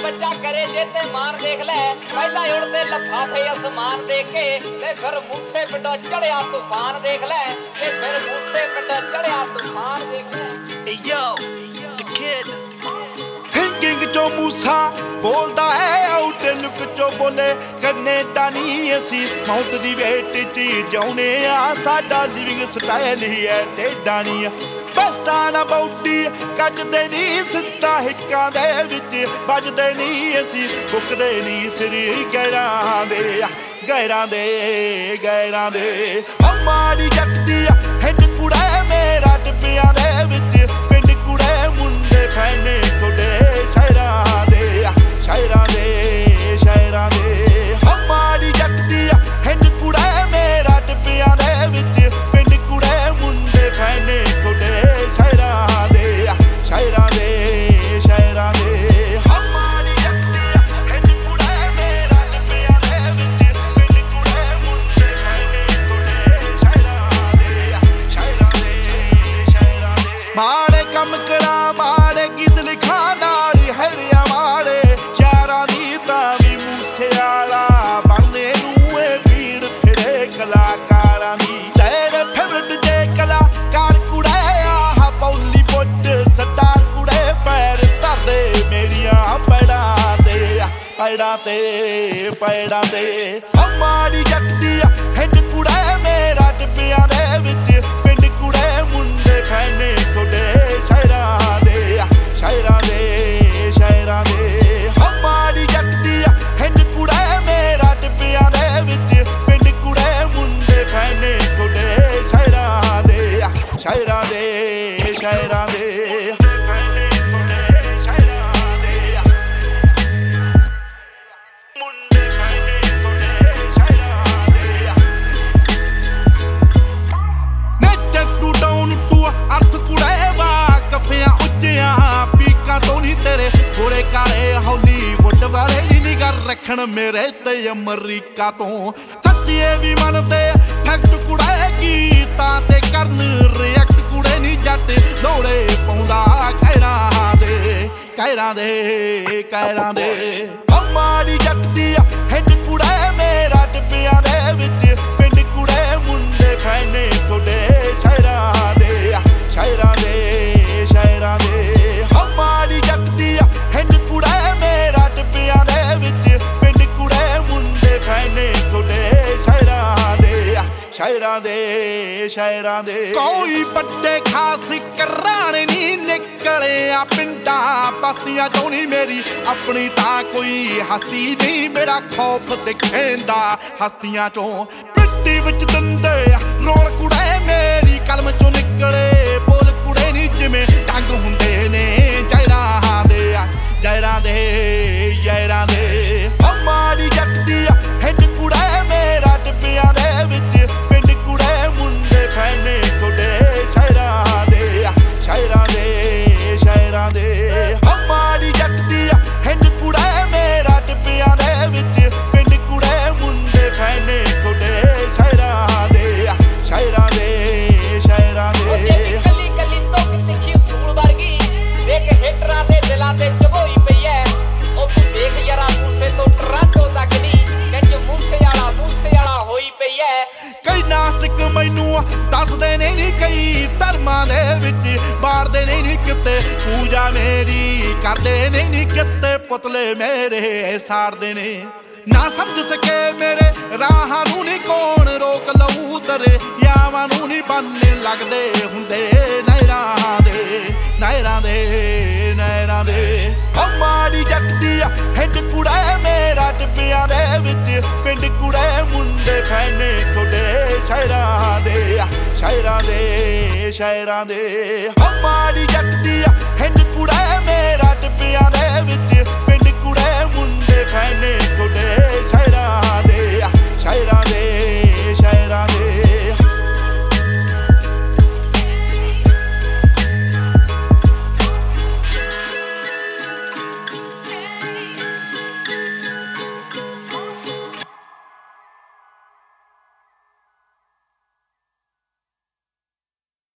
ਬੱਚਾ ਕਰੇ ਜੇ ਤੇ ਮਾਨ ਦੇਖ ਲੈ ਪਹਿਲਾਂ ਉੜਦੇ ਲਫਾਫੇ ਅਸਮਾਨ ਦੇ ਕੇ ਤੇ ਫਿਰ ਮੂਸੇ ਪਿੰਡੋਂ ਚੜਿਆ ਤੂਫਾਨ ਦੇਖ ਲੈ ਤੇ ਫਿਰ ਮੂਸੇ ਪਿੰਡੋਂ ਚੜਿਆ ਤੂਫਾਨ ਦੇਖ ਲੈ Yo, the kid. Thinking ਚੋ ਮੂਸਾ ਬੋਲਦਾ ਹੈ ਆਊਟ ਲੁੱਕ ਚੋ ਬੋਲੇ ਕੈਨੇਡਾ ਨਹੀਂ ਅਸੀਂ ਮੌਤ ਦੀ ਵੇਟ 'ਚ ਜਿਉਣੇ ਆ ਸਾਡਾ ਲਿਵਿੰਗ ਸਟਾਈਲ ਹੀ ਹੈ ਟੇਡਾ ਨਹੀਂ ਬਸਤਾਂ ਨਾ ਬੌਡੀ ਕੱਜਦੇ ਨਹੀਂ ਸਿੱਧਾ ਹਿੱਕਾਂ ਦੇ ਵਿੱਚ ਵੱਜਦੇ ਨਹੀਂ ਅਸੀਂ ਬੁੱਕਦੇ ਨਹੀਂ ਸਰੀ ਗੈਰਾਂ ਦੇ ਗੈਰਾਂ ਦੇ ਮਾੜੀ ਜੱਟੀ ਹਿੰਡ ਕੁੜੇ ਮੇਰਾ ਟਿੱਬਿਆਂ ਦੇ ਵਿੱਚ ਪਿੰਡ ਕੁੜੇ ਮੁੰਡੇ ਫੈਨੇ ਤੁਹਾਡੇ ਸ਼ਹਿਰਾਂ ਦੇ ਮਾੜੀ ਜੱਟੀ ਹਿੰਡ ਕੁੜੇ ਮੇਰਾ ਟਿੱਬਿਆਂ ਦੇ ਵਿੱਚ ਪਿੰਡ ਕੁੜੇ ਮੁੰਡੇ ਫੈਨੇ ਤੁਹਾਡੇ ਸ਼ਹਿਰਾਂ ਦੇ ਮਾੜੀ ਜੱਟੀ ਹਿੰਡ ਕੁੜੇ ਮੇਰਾ ਟਿੱਬਿਆਂ ਦੇ ਵਿੱਚ ਪਿੰਡ ਕੁੜੇ ਮੁੰਡੇ ਫੈਨੇ ਤੁਹਾਡੇ ਸ਼ਹਿਰਾਂ ਦੇ ਮਾੜੇ ਕੰਮ ਕਰਾਂ ਮਾੜੇ ਗੀਤ ਲਿਖਾਂ ਨਾਲ ਹੈਰਿਆ ਮਾੜੇ ਯਾਰਾਂ ਦੀ ਤਾਂ ਵੀ ਮੂਸੇ ਵਾਲਾ ਬਣਨੇ ਨੂੰ ਇਹ ਪੀੜ ਫਿਰੇ ਕਲਾਕਾਰਾਂ ਦੀ ਤੇਰੇ ਫੇਵਰਟ ਜੇ ਕਲਾਕਾਰ ਕੁੜੇ ਆਹ ਬਾਲੀਵੁੱਡ ਸਟਾਰ ਕੁੜੇ ਪੈਰ ਧਰਦੇ ਮੇਰੀਆਂ ਪੈੜਾਂ ਤੇ ਮਾੜੀ ਜੱਟੀ ਹਿੰਡ ਕੁੜੇ ਮੇਰਾ ਟਿੱਬਿਆਂ ਦੇ ਵਿੱਚ ਪਿੰਡ ਕੁੜੇ ਮੁੰਡੇ ਫੈਨੇ ਤੁਹਾਡੇ ਸ਼ਹਿਰਾਂ ਦੇ ਮਾੜੀ ਜੱਟੀ ਹਿੰਡ ਕੁੜੇ ਮੇਰਾ ਟਿੱਬਿਆਂ ਦੇ ਵਿੱਚ ਪਿੰਡ ਕੁੜੇ ਮੁੰਡੇ ਫੈਨੇ ਤੁਹਾਡੇ ਸ਼ਹਿਰਾਂ ਦੇ ਰੱਖਣ ਮੇਰੇ ਤੇ ਅਮਰੀਕਾ ਤੋਂ ਸੱਚੀਏ ਵੀ ਮੰਨਦੇ ਠੱਗਟ ਕੁੜੇ ਗੀਤਾਂ ਤੇ ਕਰਨ ਰਿਐਕਟ ਕੁੜੇ ਨਹੀਂ ਜੱਟ ਲੋੜੇ ਪਾਉਂਦਾ ਕਹਿਰਾਂ ਦੇ ਮਾੜੀ ਜੱਟੀ ਹਿੰਡ ਕੁੜੇ ਮੇਰਾ ਟਿੱਬਿਆਂ ਦੇ ਵਿੱਚ ਪਿੰਡ ਕੁੜੇ ਮੁੰਡੇ ਫੈਨੇ ਤੁਹਾਡੇ ਸ਼ਹਿਰਾਂ ਦੇ ਮਾੜੀ ਜੱਟੀ ਹਿੰਡ ਕੁੜੇ ਮੇਰਾ ਟਿੱਬਿਆਂ ਦੇ ਵਿੱਚ ਪਿੰਡ ਕੁੜੇ ਮੁੰਡੇ ਫੈਨੇ ਤੁਹਾਡੇ ਸ਼ਹਿਰਾਂ ਦੇ ਕੋਈ ਵੱਡੇ ਖਾਸ ਘਰਾਣੇ ਨਹੀਂ ਨਿਕਲਿਆ ਪਿੰਡਾਂ ਬਸਤੀਆਂ ਚੋਂ ਨਹੀਂ ਮੇਰੀ ਆਪਣੀ ਤਾਂ ਕੋਈ ਹਸਤੀ ਨਹੀਂ ਮੇਰਾ ਖੌਫ ਦਿਖੇਂਦਾ ਹਸਤੀਆਂ ਚੋਂ ਮਿੱਟੀ ਵਿੱਚ ਦੰਦੇ ਰੋਲ ਕੁੜੇ ਮੇਰੀ ਕਲਮ ਚੋਂ ਨਿਕਲੇ ਬੋਲ ਕੁੜੇ ਨਹੀਂ ਜਿਵੇਂ ਟੰਗ ਹੁੰਦੇ ਨੇ ਯਾਰਾਂ ਦੇ ਮਾੜੀ ਜੱਟੀ ਹਿੰਡ ਕੁੜੇ ਮੇਰਾ ਟਿੱਬਿਆਂ ਦੇ ਵਿੱਚ ਪਿੰਡ ਕੁੜੇ ਮੁੰਡੇ ਫੈਨੇ ਤੁਹਾਡੇ ਸ਼ਹਿਰਾਂ ਦੇ ਮਾੜੀ ਜੱਟੀ ਹਿੰਡ ਕੁੜੇ ਮੇਰਾ ਟਿੱਬਿਆਂ ਦੇ ਵਿੱਚ ਪਿੰਡ ਕੁੜੇ ਮੁੰਡੇ ਫੈਨੇ ਤੁਹਾਡੇ ਸ਼ਹਿਰਾਂ ਦੇ ਕੱਲੀ ਕੱਲੀ ਧੁੱਕ ਤਿੱਖੀ ਸੂਲ ਵਰਗੀ ਦੇਖ ਹਿਟਰਾਂ ਦੇ ਦਿਲਾਂ ਤੇ ਚਬੋਈ ਪਈ ਐ ਉਹ ਤੂੰ ਦੇਖ ਯਾਰਾ ਮੂਸੇ ਤੋਂ ਟਰਾਂਟੋ ਤੱਕ ਦੀ ਵਿੱਚ ਮੂਸੇ ਵਾਲਾ ਹੋਈ ਪਈ ਐ ਕਈ ਨਾਸਤਿਕ ਮੈਨੂੰ ਦੱਸਦੇ ਨੇ ਨੀ ਕਈ ਧਰਮਾਂ ਦੇ ਵਿੱਚ ਬਾੜਦੇ ਨੇ ਨੀ ਕਿਤੇ ਪੂਜਾ ਮੇਰੀ ਕਰਦੇ ਨੇ ਨੀ ਕਿਤੇ ਪੁਤਲੇ ਮੇਰੇ ਸਾੜਦੇ ਨੇ ਨਾ ਸਮਝ ਸਕੇ ਮੇਰੇ ਰਾਹਾਂ ਨੂੰ ਨੀ ਕੌਣ ਰੋਕ ਲਊ ਤੇਰੇ ਯਾਵਾਂ ਨੂੰ ਨੀ ਬੰਨੇ ਲੱਗਦੇ ਹੁੰਦੇ ਨਹਿਰਾਂ ਦੇ ਮਾੜੀ ਜੱਟੀ ਹਿੰਡ ਕੁੜੇ ਮੇਰਾ ਟਿੱਬਿਆਂ ਦੇ ਵਿੱਚ ਪਿੰਡ ਕੁੜੇ ਮੁੰਡੇ ਫੈਨੇ ਤੁਹਾਡੇ ਸ਼ਹਿਰਾਂ ਦੇ ਮਾੜੀ ਜੱਟੀ ਹਿੰਡ ਕੁੜੇ ਮੇਰਾ ਟਿੱਬਿਆਂ ਦੇ ਵਿੱਚ